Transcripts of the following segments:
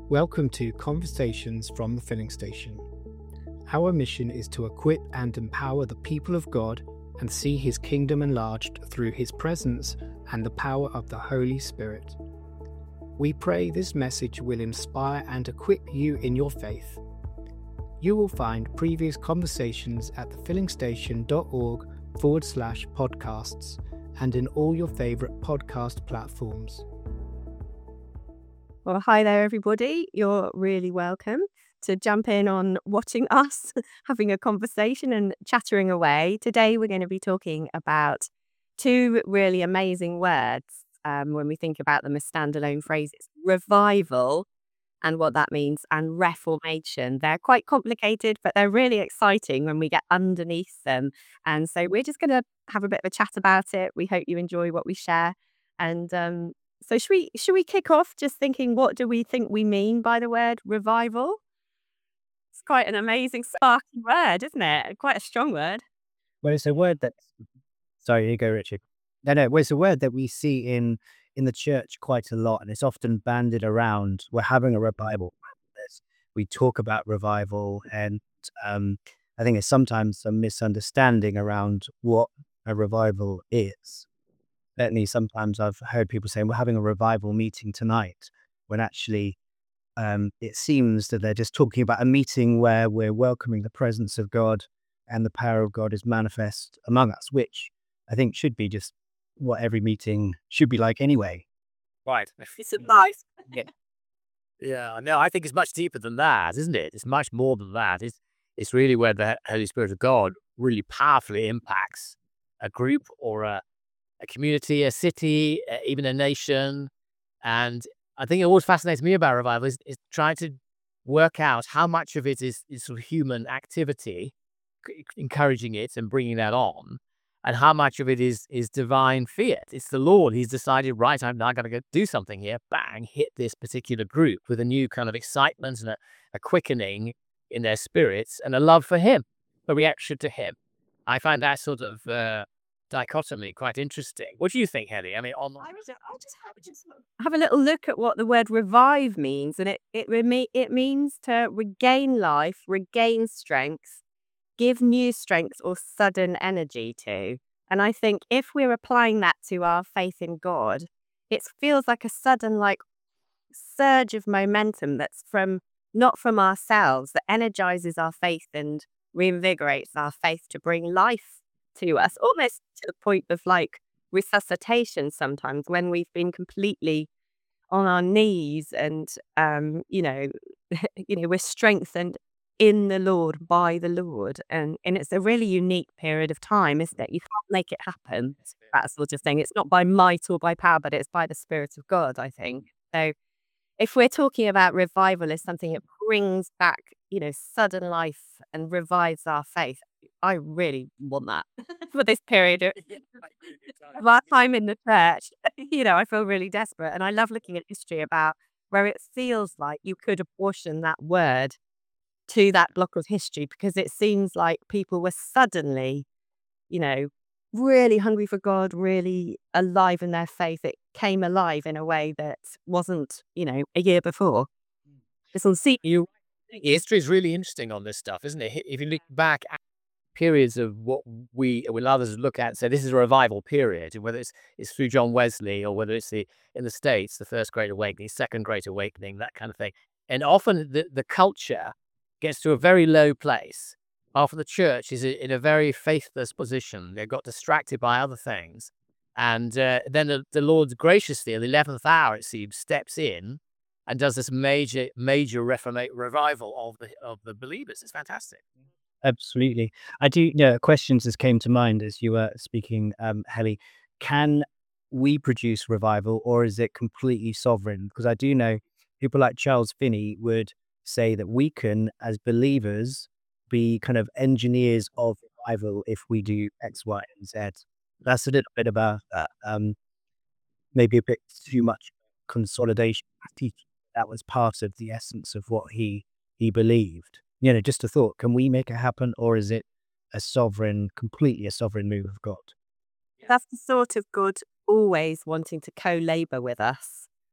Welcome to Conversations from the Filling Station. Our mission is to equip and empower the people of God and see His kingdom enlarged through His presence and the power of the Holy Spirit. We pray this message will inspire and equip you in your faith. You will find previous conversations at thefillingstation.org/podcasts and in all your favourite podcast platforms. Well, hi there, everybody. You're really welcome to jump in on watching us having a conversation and chattering away. Today, we're going to be talking about two really amazing words when we think about them as standalone phrases: revival and what that means, and reformation. They're quite complicated, but they're really exciting when we get underneath them. And so we're just going to have a bit of a chat about it. We hope you enjoy what we share. And so should we kick off just thinking, what do we think we mean by the word revival? It's quite an amazing sparky word, isn't it? Quite a strong word. Well, it's a word that. Sorry, here you go, Richard. No. Well, it's a word that we see in the church quite a lot, and it's often bandied around. We're having a revival. We talk about revival, and I think there's sometimes some misunderstanding around what a revival is. Certainly, sometimes I've heard people saying we're having a revival meeting tonight, when actually it seems that they're just talking about a meeting where we're welcoming the presence of God and the power of God is manifest among us, which I think should be just what every meeting should be like anyway. Right. It's a nice. Yeah, no, I think it's much deeper than that, isn't it? It's much more than that. It's really where the Holy Spirit of God really powerfully impacts a group or a community, a city, even a nation. And I think it always fascinates me about revival is trying to work out how much of it is sort of human activity, encouraging it and bringing that on, and how much of it is divine fiat. It's the Lord. He's decided, right, I'm now going to go do something here. Bang, hit this particular group with a new kind of excitement and a quickening in their spirits and a love for Him, a reaction to Him. I find that sort of dichotomy quite interesting. What do you think, Hedy? I mean, I'll just have a little look at what the word revive means, and it means to regain life, regain strength, give new strength or sudden energy to. And I think if we're applying that to our faith in God, it feels like a sudden surge of momentum that's not from ourselves, that energizes our faith and reinvigorates our faith to bring life to us, almost to the point of resuscitation sometimes when we've been completely on our knees and we're strengthened in the Lord, by the Lord. And it's a really unique period of time, isn't it? You can't make it happen, that sort of thing. It's not by might or by power, but it's by the Spirit of God, I think. So if we're talking about revival as something that brings back, sudden life and revives our faith, I really want that for this period of our time in the church. I feel really desperate. And I love looking at history about where it feels like you could apportion that word to that block of history, because it seems like people were suddenly, really hungry for God, really alive in their faith. It came alive in a way that wasn't, a year before. It's on history is really interesting on this stuff, isn't it? If you look back at periods of what when others look at and say this is a revival period, whether it's through John Wesley or whether it's in the States, the First Great Awakening, Second Great Awakening, that kind of thing. And often the culture gets to a very low place after the church is in a very faithless position. They got distracted by other things. And then the Lord graciously, at the 11th hour, it seems, steps in and does this major revival of the believers. It's fantastic. Absolutely. I do. Questions just came to mind as you were speaking, Hedy. Can we produce revival, or is it completely sovereign? Because I do know people like Charles Finney would say that we can, as believers, be kind of engineers of revival if we do X, Y, and Z. That's a little bit about maybe a bit too much consolidation. That was part of the essence of what he believed. Just a thought, can we make it happen, or is it completely a sovereign move of God? That's the sort of God always wanting to co-labor with us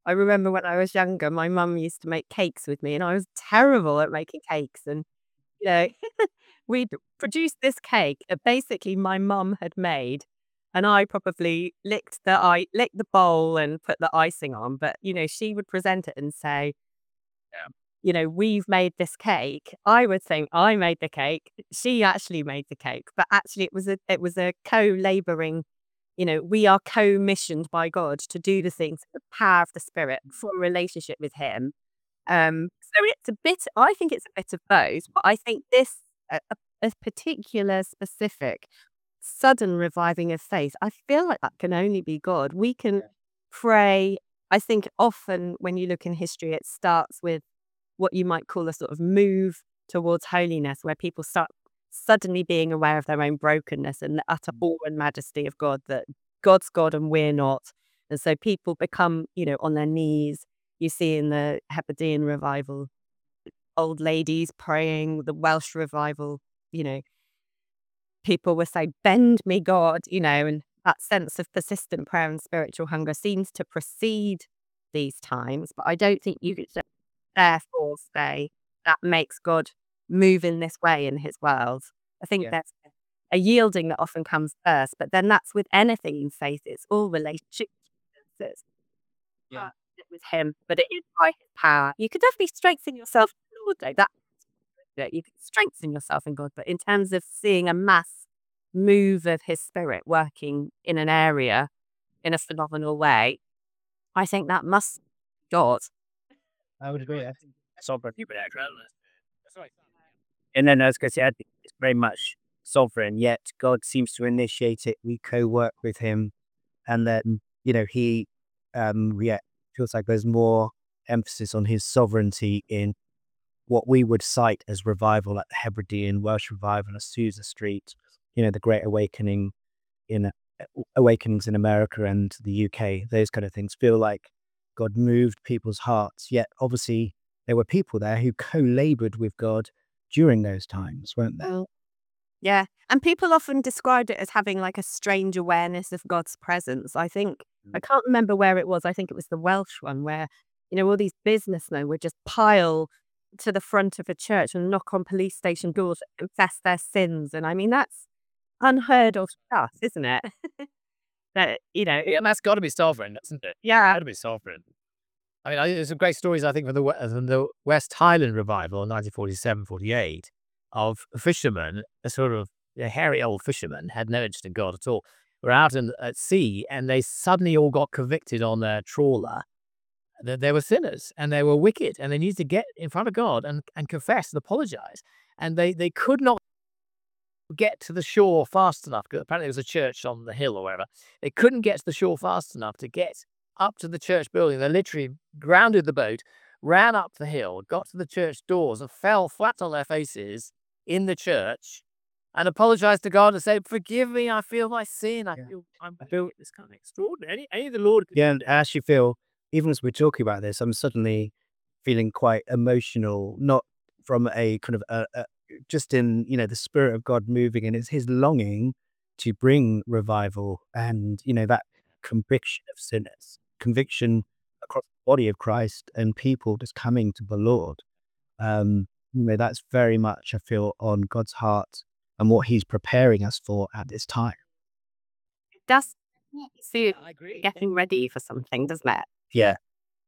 I remember when I was younger, my mum used to make cakes with me, and I was terrible at making cakes. And, you know, we'd produced this cake that basically my mum had made, and I probably licked the bowl and put the icing on. But, she would present it and say, we've made this cake. I would think I made the cake. She actually made the cake, but actually it was a co-laboring. We are co-missioned by God to do the things, the power of the Spirit for a relationship with Him. So it's a bit. I think it's a bit of both, but I think this a particular specific sudden reviving of faith. I feel like that can only be God. We can pray. I think often when you look in history, it starts with what you might call a sort of move towards holiness, where people start suddenly being aware of their own brokenness and the utter awe and majesty of God, that God's God and we're not. And so people become, on their knees. You see in the Hebridean revival, old ladies praying, the Welsh revival, people were saying, bend me, God, and that sense of persistent prayer and spiritual hunger seems to precede these times. But I don't think you could therefore say that makes God move in this way in His world. I think there's a yielding that often comes first, but then that's with anything in faith. It's all relationship. It's with Him, but it is by His power. You could definitely strengthen yourself in the Lord, though. You can strengthen yourself in God, but in terms of seeing a mass move of His Spirit working in an area in a phenomenal way, I think that must be God. I would agree. I think sovereign. That's right. And then, as I said, I think it's very much sovereign, yet God seems to initiate it. We co-work with Him. And then, He, feels like there's more emphasis on His sovereignty in what we would cite as revival, like the Hebridean Welsh revival, Azusa Street, the Great Awakening in awakenings in America and the UK. Those kind of things feel like God moved people's hearts. Yet, obviously, there were people there who co-labored with God during those times, weren't there? Well, yeah. And people often described it as having like a strange awareness of God's presence. I think, I can't remember where it was. I think it was the Welsh one where, all these businessmen would just pile to the front of a church and knock on police station doors and confess their sins. And I mean, that's unheard of stuff, isn't it? That, Yeah, and that's got to be sovereign, isn't it? yeah. Got to be sovereign. I mean, there's some great stories, I think, from the West Highland revival in 1947-48 of fishermen, a sort of hairy old fishermen, had no interest in God at all, were out at sea, and they suddenly all got convicted on their trawler that they were sinners and they were wicked and they needed to get in front of God and confess and apologize. And they could not get to the shore fast enough, because apparently there was a church on the hill or wherever. They couldn't get to the shore fast enough to get up to the church building. They literally grounded the boat, ran up the hill, got to the church doors and fell flat on their faces in the church and apologized to God and said, forgive me, I feel my sin. I feel it's kind of extraordinary. Any of the Lord. Yeah, and I actually feel, even as we're talking about this, I'm suddenly feeling quite emotional, not from a kind of just in, the Spirit of God moving, and it's His longing to bring revival and, that conviction of sinners, conviction across the body of Christ and people just coming to the Lord. That's very much, I feel, on God's heart and what He's preparing us for at this time. It does see I agree. getting ready for something, doesn't it? Yeah.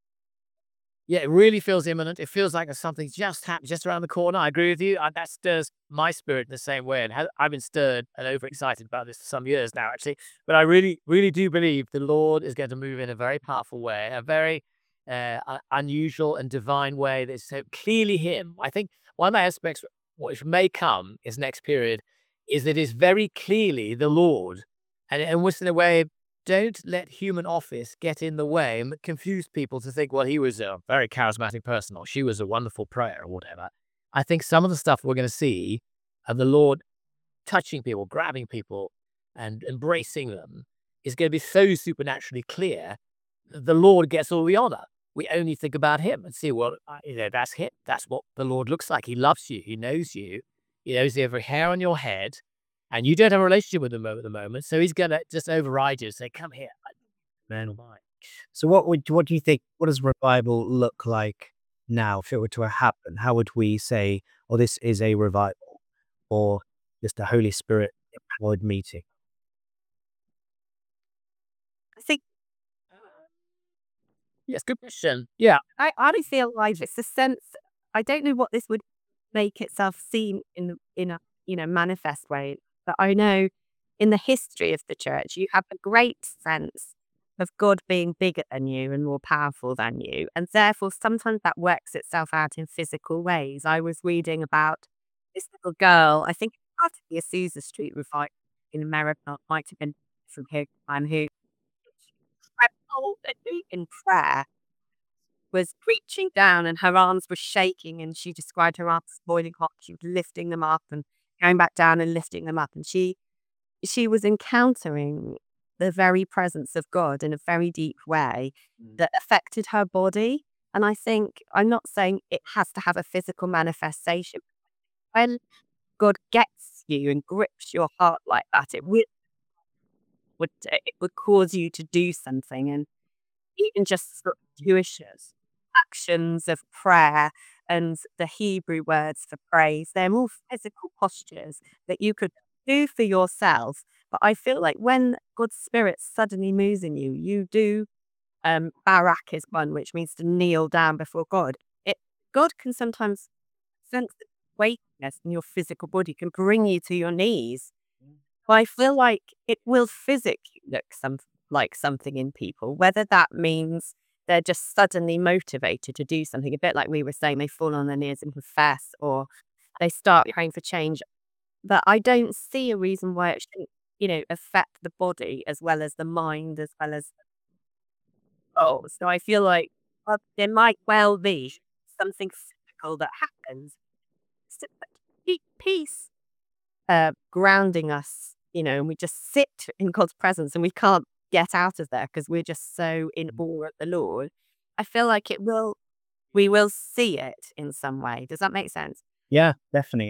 Yeah, it really feels imminent. It feels like there's something just happened just around the corner. I agree with you. That stirs my spirit in the same way. And I've been stirred and overexcited about this for some years now, actually. But I really, really do believe the Lord is going to move in a very powerful way, a very unusual and divine way that's so clearly Him. I think one of my aspects, which may come is next period, is that it's very clearly the Lord. And which in a way, don't let human office get in the way and confuse people to think, well, he was a very charismatic person or she was a wonderful prayer or whatever. I think some of the stuff we're going to see of the Lord touching people, grabbing people and embracing them is going to be so supernaturally clear. The Lord gets all the honor. We only think about Him and see, well, that's Him. That's what the Lord looks like. He loves you. He knows you. He knows every hair on your head. And you don't have a relationship with Him at the moment, so He's going to just override you and say, come here, man of mine. So what do you think? What does revival look like now? If it were to happen, how would we say, "Oh, this is a revival," or just a Holy Spirit empowered meeting? I think Yes, good question. Yeah. I feel like it's a sense. I don't know what this would make itself seen in a manifest way, but I know in the history of the church, you have a great sense of God being bigger than you and more powerful than you, and therefore sometimes that works itself out in physical ways. I was reading about this little girl. I think it might be a Azusa Street revival in America. It might have been from here, who trembled in prayer, was reaching down and her arms were shaking, and she described her arms as boiling hot. She was lifting them up and going back down and lifting them up. And she was encountering the very presence of God in a very deep way that affected her body. And I think, I'm not saying it has to have a physical manifestation. When God gets you and grips your heart like that, it would cause you to do something. And even just sort of Jewish actions of prayer and the Hebrew words for praise, they're more physical postures that you could do for yourself. But I feel like when God's Spirit suddenly moves in you, you do barak is one, which means to kneel down before God. God can sometimes sense the weightiness in your physical body, can bring you to your knees. But I feel like it will physically look like something in people, whether that means they're just suddenly motivated to do something, a bit like we were saying, they fall on their knees and confess, or they start praying for change. But I don't see a reason why it shouldn't, affect the body as well as the mind, as well as so I feel like there might well be something physical that happens. It's a deep peace grounding us, and we just sit in God's presence and we can't get out of there because we're just so in awe at the Lord. I feel like we will see it in some way. Does that make sense? Yeah, definitely.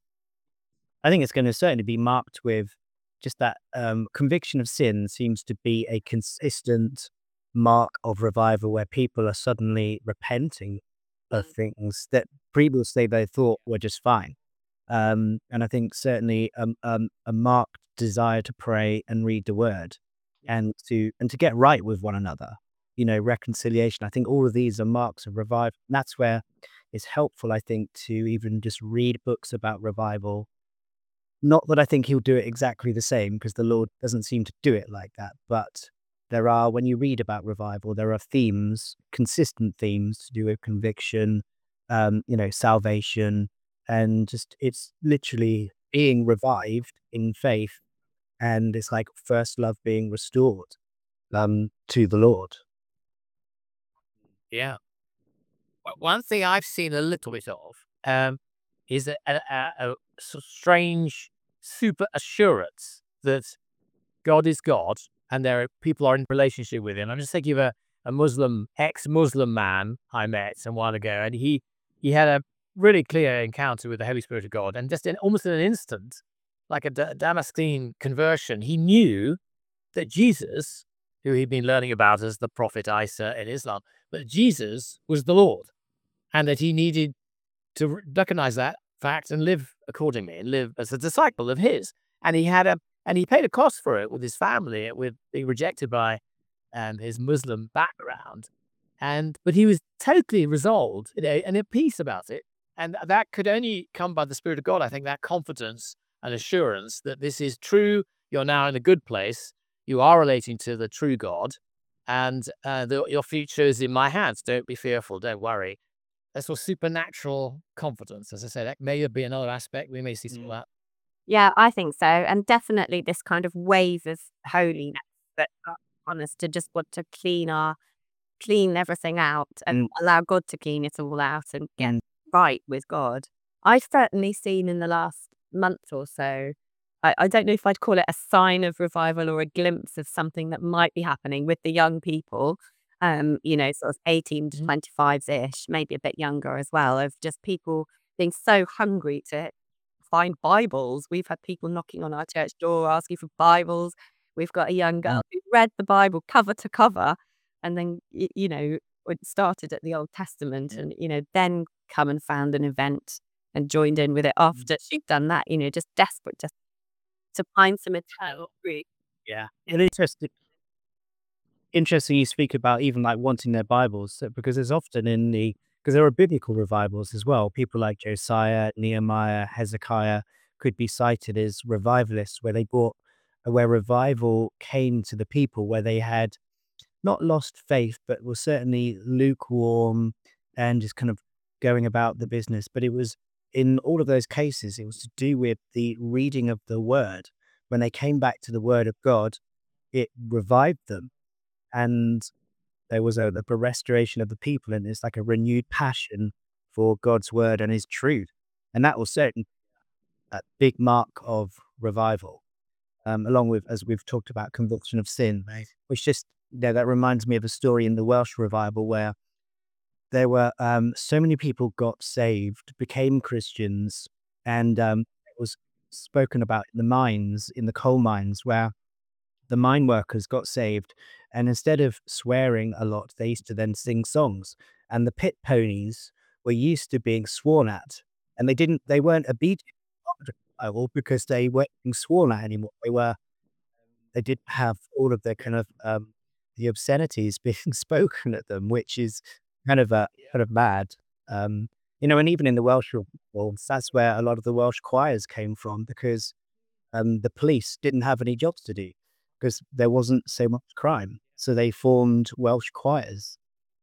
I think it's going to certainly be marked with just that conviction of sin seems to be a consistent mark of revival where people are suddenly repenting of things that previously they thought were just fine. And I think certainly a marked desire to pray and read the word and to get right with one another, reconciliation. I think all of these are marks of revival. And that's where it's helpful, I think, to even just read books about revival. Not that I think he'll do it exactly the same, because the Lord doesn't seem to do it like that. But when you read about revival, there are themes, consistent themes to do with conviction, salvation, and just it's literally being revived in faith, and it's like first love being restored to the Lord. Yeah. One thing I've seen a little bit of is a sort of strange super assurance that God is God and people are in relationship with him. I'm just thinking of a Muslim, ex-Muslim man I met a while ago, and he had a really clear encounter with the Holy Spirit of God, and just almost in an instant, like a Damascene conversion, he knew that Jesus, who he'd been learning about as the Prophet Isa in Islam, but Jesus was the Lord, and that he needed to recognize that fact and live accordingly and live as a disciple of his. And he paid a cost for it with his family, with being rejected by his Muslim background. But he was totally resolved, and at peace about it. And that could only come by the Spirit of God. I think that confidence and assurance that this is true. You're now in a good place. You are relating to the true God, and your future is in my hands. Don't be fearful. Don't worry. That's sort of supernatural confidence. As I say, that may be another aspect. We may see some of that. Yeah, I think so. And definitely this kind of wave of holiness that on us to just want to clean everything out and allow God to clean it all out and get right with God. I've certainly seen in the last month or so, I don't know if I'd call it a sign of revival or a glimpse of something that might be happening with the young people, sort of 18 to 25-ish, maybe a bit younger as well, of just people being so hungry to find Bibles. We've had people knocking on our church door asking for Bibles. We've got a young girl who read the Bible cover to cover and then it started at the Old Testament, and then come and found an event and joined in with it after she'd done that. Just desperate to find some eternal fruit. Yeah. And interesting you speak about even like wanting their Bibles, because there's often because there are biblical revivals as well. People like Josiah, Nehemiah, Hezekiah could be cited as revivalists where revival came to the people, where they had not lost faith, but were certainly lukewarm and just kind of going about the business. But it was, in all of those cases, it was to do with the reading of the word. When they came back to the word of God, it revived them. And there was a restoration of the people, and it's like a renewed passion for God's word and his truth. And that was certainly a big mark of revival, along with, as we've talked about, conviction of sin, which just, that reminds me of a story in the Welsh revival where there were so many people got saved, became Christians, and it was spoken about in the coal mines, where the mine workers got saved, and instead of swearing a lot, they used to then sing songs. And the pit ponies were used to being sworn at, and they weren't obedient to the Bible because they weren't being sworn at anymore. They didn't have all of their kind of the obscenities being spoken at them, which is kind of mad. And even in the Welsh revolts, that's where a lot of the Welsh choirs came from, because the police didn't have any jobs to do because there wasn't so much crime. So they formed Welsh choirs.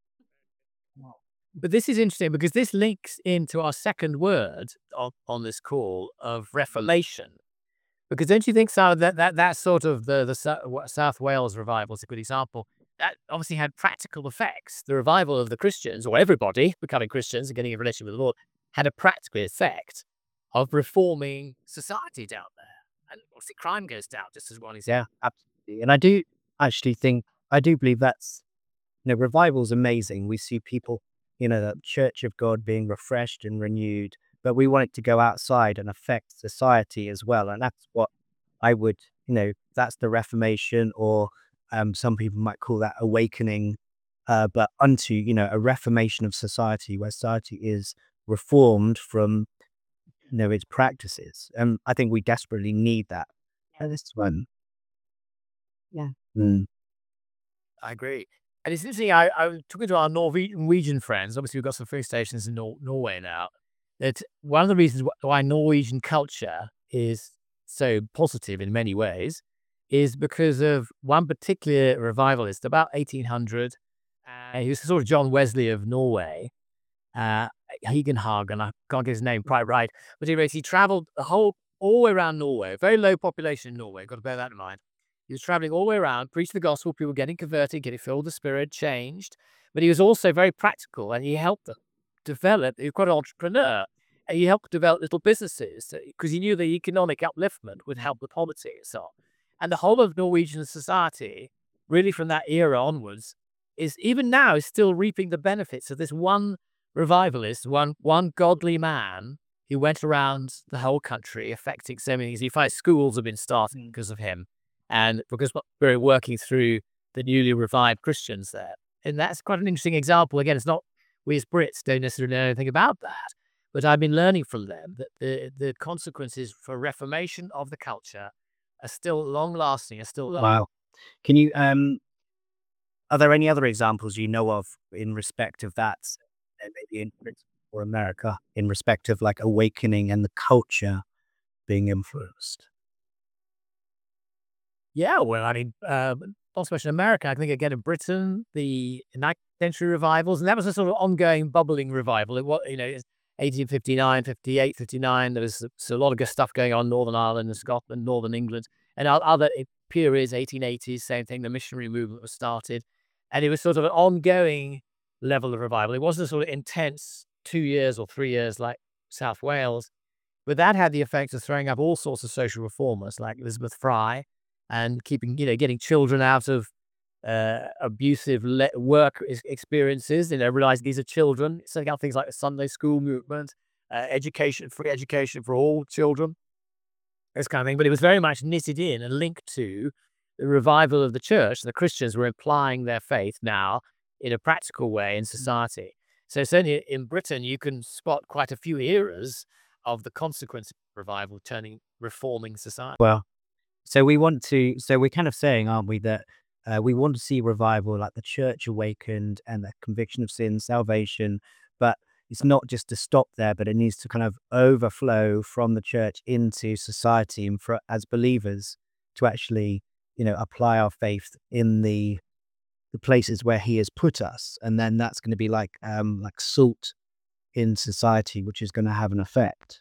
But this is interesting because this links into our second word on this call of reformation. Because don't you think so that sort of the South Wales revival is a good example? That obviously had practical effects. The revival of the Christians, or everybody becoming Christians and getting a relationship with the Lord, had a practical effect of reforming society down there. And obviously crime goes down just as well. Yeah, absolutely. And I do believe that's, revival's amazing. We see people, the Church of God being refreshed and renewed, but we want it to go outside and affect society as well. And that's what I would, that's the Reformation, or some people might call that awakening, but unto, a reformation of society, where society is reformed from, its practices. And I think we desperately need that at this one. Yeah. Mm. I agree. And it's interesting, I was talking to our Norwegian friends. Obviously, we've got some filling stations in Norway now. That one of the reasons why Norwegian culture is so positive in many ways is because of one particular revivalist about 1800. He was sort of John Wesley of Norway, Hagen. I can't get his name quite right. But anyways, he traveled all the way around Norway. Very low population in Norway. Got to bear that in mind. He was traveling all the way around, preached the gospel, people getting converted, getting filled with the Spirit, changed. But he was also very practical, and he helped them develop. He was quite an entrepreneur, and he helped develop little businesses because he knew the economic upliftment would help the poverty and so on. And the whole of Norwegian society, really from that era onwards, is even now is still reaping the benefits of this one revivalist, one godly man who went around the whole country affecting so many things. You find schools have been started because of him, and because we're working through the newly revived Christians there. And that's quite an interesting example. Again, it's not, we as Brits don't necessarily know anything about that, but I've been learning from them that the consequences for reformation of the culture are still long lasting, are still Wow. Can you, are there any other examples you know of in respect of that, maybe in Britain or America, in respect of like awakening and the culture being influenced? Yeah, well, I mean, not so much in America. I think again in Britain, the 19th century revivals, and that was a sort of ongoing, bubbling revival. It was, 1859, 58, 59. There was a lot of good stuff going on in Northern Ireland and Scotland, Northern England, and other periods, 1880s, same thing. The missionary movement was started, and it was sort of an ongoing level of revival. It wasn't a sort of intense 2 years or 3 years like South Wales, but that had the effect of throwing up all sorts of social reformers like Elizabeth Fry, and keeping, getting children out of abusive work experiences, realizing these are children, setting out things like the Sunday school movement, free education for all children, this kind of thing. But it was very much knitted in and linked to the revival of the church, the Christians were applying their faith now in a practical way in society. So certainly in Britain, you can spot quite a few eras of the consequence of revival reforming society. Well, so we're kind of saying, aren't we, that we want to see revival, like the church awakened and the conviction of sin, salvation, but it's not just to stop there, but it needs to kind of overflow from the church into society, and for as believers to actually, apply our faith in the places where He has put us, and then that's going to be like salt in society, which is going to have an effect.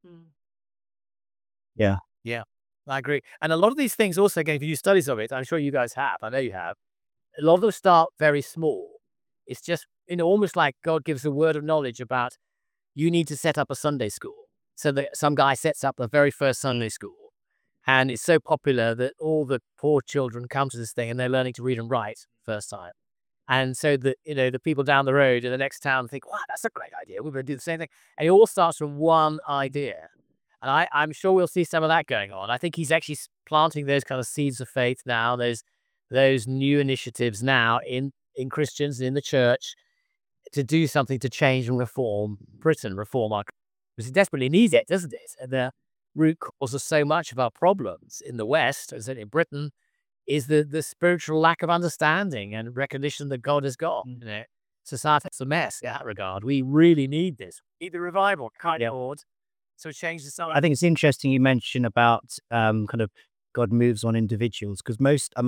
Yeah. Yeah, I agree. And a lot of these things also, again, if you do studies of it, I'm sure you guys have, I know you have, a lot of them start very small. It's just, almost like God gives a word of knowledge about, you need to set up a Sunday school. So that some guy sets up the very first Sunday school. And it's so popular that all the poor children come to this thing and they're learning to read and write first time. And so the people down the road in the next town think, wow, that's a great idea. We're going to do the same thing. And it all starts from one idea. And I'm sure we'll see some of that going on. I think he's actually planting those kind of seeds of faith now, those new initiatives now in Christians, in the church, to do something to change and reform Britain, reform our, because it desperately needs it, doesn't it? And the root cause of so much of our problems in the West, as in Britain, is the spiritual lack of understanding and recognition that God has got. Society's a mess in that regard. We really need this. We need the revival, kind of Lord. So change the song. I think it's interesting you mentioned about kind of God moves on individuals, because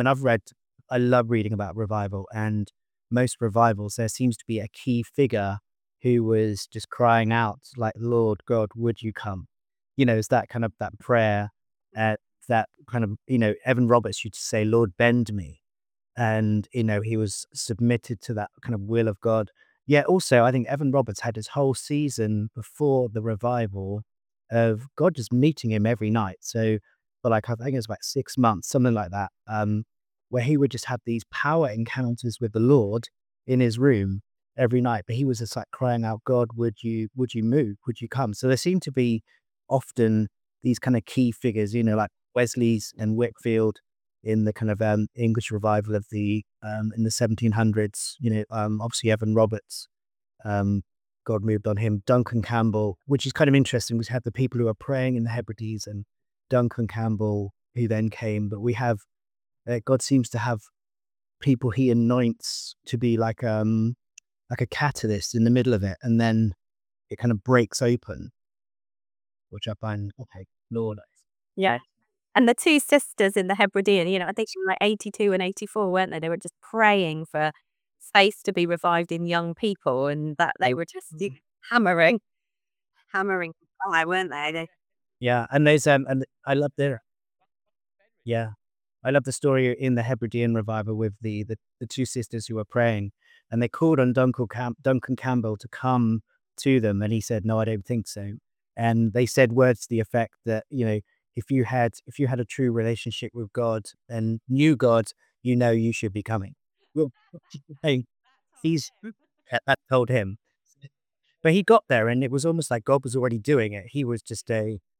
I love reading about revival, and most revivals, there seems to be a key figure who was just crying out like, Lord God, would you come? It's that kind of that prayer, that kind of, Evan Roberts used to say, Lord, bend me. And, he was submitted to that kind of will of God. Yeah, also, I think Evan Roberts had his whole season before the revival of God just meeting him every night. So for I think it was about 6 months, something like that, where he would just have these power encounters with the Lord in his room every night. But he was just like crying out, God, would you move? Would you come? So there seemed to be often these kind of key figures, like Wesley's and Whitfield in the kind of English revival of the in the 1700s. Obviously Evan Roberts, God moved on him. Duncan Campbell, which is kind of interesting. We have the people who are praying in the Hebrides, and Duncan Campbell, who then came. But we have God seems to have people He anoints to be like a catalyst in the middle of it, and then it kind of breaks open, which I find Lord. Yeah. And the two sisters in the Hebridean, I think she was like 82 and 84, weren't they? They were just praying for faith to be revived in young people, and that they were just hammering fire, weren't they? Yeah, and there's and I love I love the story in the Hebridean revival with the two sisters who were praying, and they called on Duncan Campbell to come to them, and he said, no, I don't think so. And they said words to the effect that, if you had a true relationship with God and knew God, you should be coming. Well, hey, that told him. But he got there, and it was almost like God was already doing it. He was just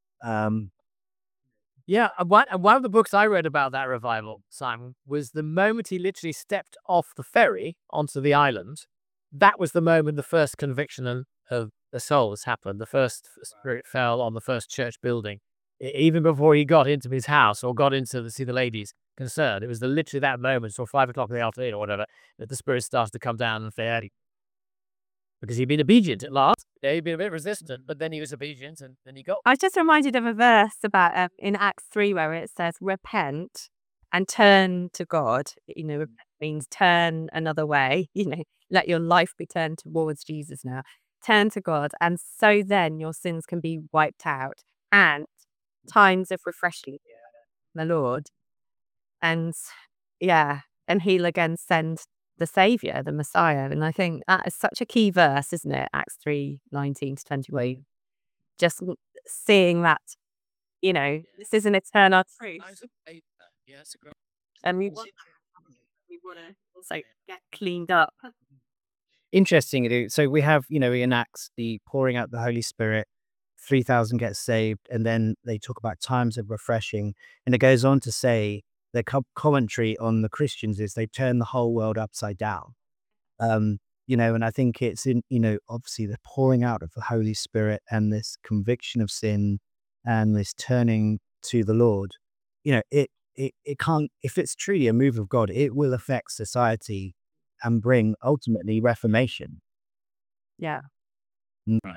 Yeah, and one of the books I read about that revival, Simon, was the moment he literally stepped off the ferry onto the island. That was the moment the first conviction of the souls happened. The first spirit fell on the first church building. Even before he got into his house or got into see the ladies concerned, it was literally that moment, or 5 o'clock in the afternoon or whatever, that the spirit started to come down and fare. Because he'd been obedient at last. He'd been a bit resistant, but then he was obedient, and then he got. I was just reminded of a verse about in Acts 3 where it says, repent and turn to God. Repent means turn another way. Let your life be turned towards Jesus now. Turn to God, and so then your sins can be wiped out, and times of refreshing the Lord, and He'll again send the Savior, the Messiah. And I think that is such a key verse, isn't it? Acts 3:19-20. Just seeing that, this is an eternal truth. And we want to also get cleaned up. Interesting. So we have, in Acts, the pouring out the Holy Spirit, 3,000 get saved, and then they talk about times of refreshing. And it goes on to say their commentary on the Christians is they turn the whole world upside down. And I think it's in, obviously the pouring out of the Holy Spirit and this conviction of sin and this turning to the Lord, it can't, if it's truly a move of God, it will affect society and bring ultimately reformation. Yeah. Right.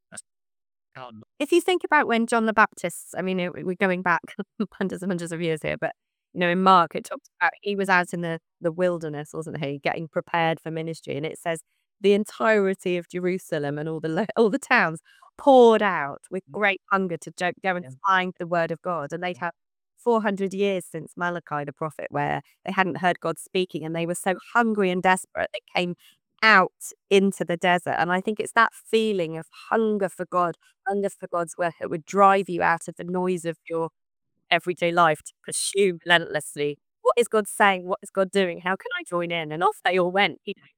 If you think about when John the Baptist, we're going back hundreds and hundreds of years here, but in Mark, it talks about he was out in the wilderness, wasn't he, getting prepared for ministry. And it says the entirety of Jerusalem and all the towns poured out with great hunger to go and find the word of God. And they'd have 400 years since Malachi, the prophet, where they hadn't heard God speaking, and they were so hungry and desperate they came out into the desert. And I think it's that feeling of hunger for God, hunger for God's work, that would drive you out of the noise of your everyday life to pursue relentlessly. What is God saying? What is God doing? How can I join in? And off they all went.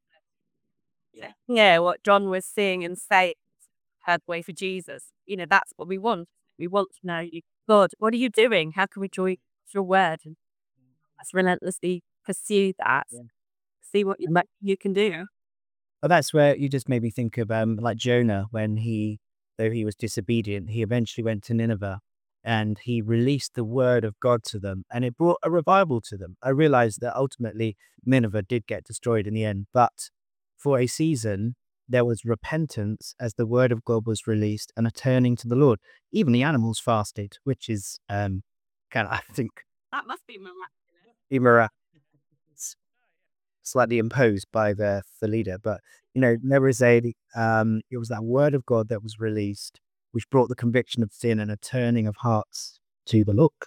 Yeah, what John was seeing and saying, had way for Jesus. That's what we want. We want to know, God, what are you doing? How can we join your word? And let's relentlessly pursue that. Yeah. See what you can do. But that's where you just made me think of like Jonah, when though he was disobedient, he eventually went to Nineveh and he released the word of God to them, and it brought a revival to them. I realized that ultimately Nineveh did get destroyed in the end, but for a season there was repentance as the word of God was released and a turning to the Lord. Even the animals fasted, which is kind of, I think, that must be miraculous. Miraculous. Slightly imposed by the leader, but there was it was that word of God that was released, which brought the conviction of sin and a turning of hearts to the Lord.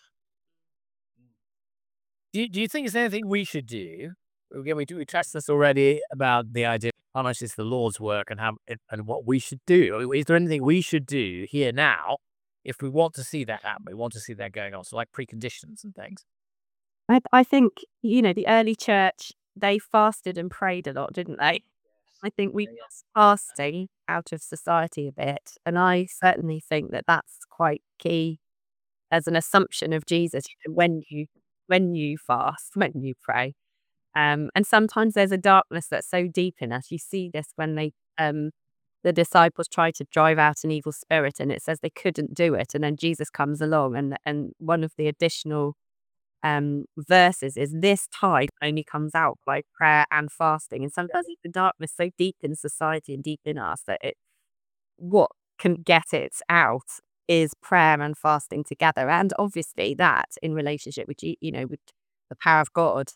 Do you think there's anything we should do? Again, we touched this already about the idea of how much is the Lord's work and what we should do. Is there anything we should do here now if we want to see that happen? We want to see that going on. So like preconditions and things. I think, the early church, they fasted and prayed a lot, didn't they? I think we lost fasting out of society a bit. And I certainly think that that's quite key as an assumption of Jesus, when you fast, when you pray. And sometimes there's a darkness that's so deep in us. You see this when the disciples tried to drive out an evil spirit, and it says they couldn't do it. And then Jesus comes along, and one of the additional verses is, this tide only comes out by prayer and fasting. And sometimes the darkness so deep in society and deep in us that what can get it out is prayer and fasting together, and obviously that in relationship with with the power of God.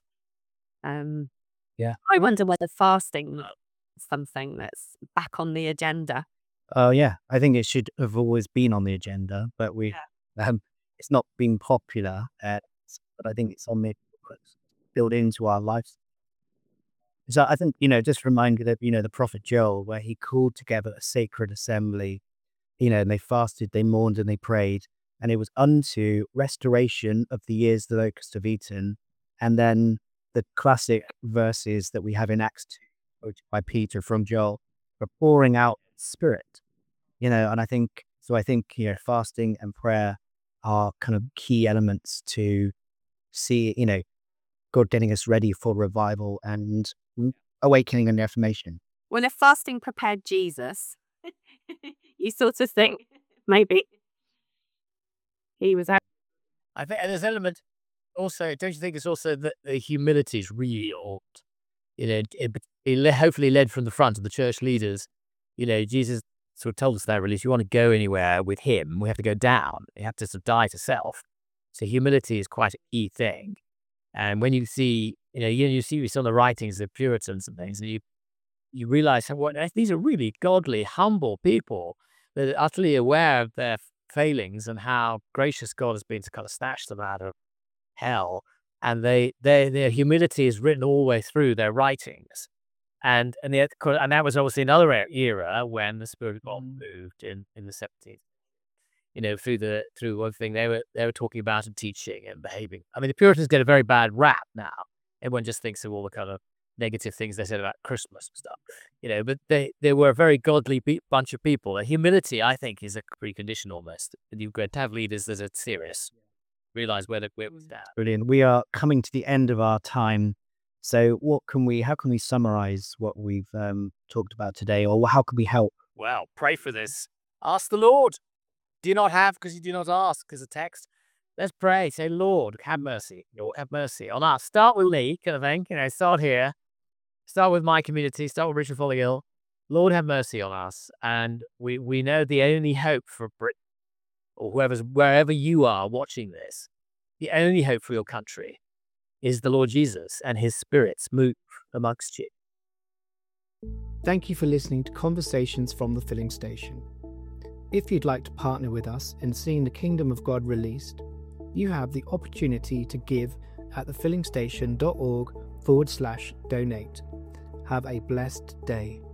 Yeah. I wonder whether fasting is something that's back on the agenda. Oh yeah, I think it should have always been on the agenda, but it's not been popular but I think it's on the built into our lives. So I think, just reminded of, the prophet Joel, where he called together a sacred assembly, and they fasted, they mourned, and they prayed, and it was unto restoration of the years the locusts have eaten. And then the classic verses that we have in Acts 2, quoted by Peter from Joel, for pouring out Spirit, and I think, fasting and prayer are kind of key elements to see, God getting us ready for revival and awakening and reformation. Well, if fasting prepared Jesus, you sort of think maybe he was out. I think there's an element also, don't you think it's also that the humility is really old? It hopefully led from the front of the church leaders. Jesus sort of told us that, really, if you want to go anywhere with him, we have to go down. You have to sort of die to self. So humility is quite a key thing. And when you see, you see some of the writings of Puritans and things, and you realize these are really godly, humble people that are utterly aware of their failings and how gracious God has been to kind of snatch them out of hell. And their humility is written all the way through their writings. And that was obviously another era when the Spirit of God moved in the 17th. Through one thing they were talking about and teaching and behaving. I mean, the Puritans get a very bad rap now. Everyone just thinks of all the kind of negative things they said about Christmas and stuff. But they were a very godly bunch of people. And humility, I think, is a precondition almost. And you've got to have leaders that are serious, realize where we stand. Brilliant. We are coming to the end of our time. So how can we summarize what we've talked about today, or how can we help? Well, pray for this. Ask the Lord. Do not have because you do not ask, is a text. Let's pray. Say, Lord, have mercy. Lord, have mercy on us. Start with me, kind of thing. Start here. Start with my community. Start with Richard Folligill. Lord, have mercy on us. And we know the only hope for Britain, or wherever you are watching this, the only hope for your country is the Lord Jesus and his spirits move amongst you. Thank you for listening to Conversations from the Filling Station. If you'd like to partner with us in seeing the Kingdom of God released, you have the opportunity to give at thefillingstation.org/donate. Have a blessed day.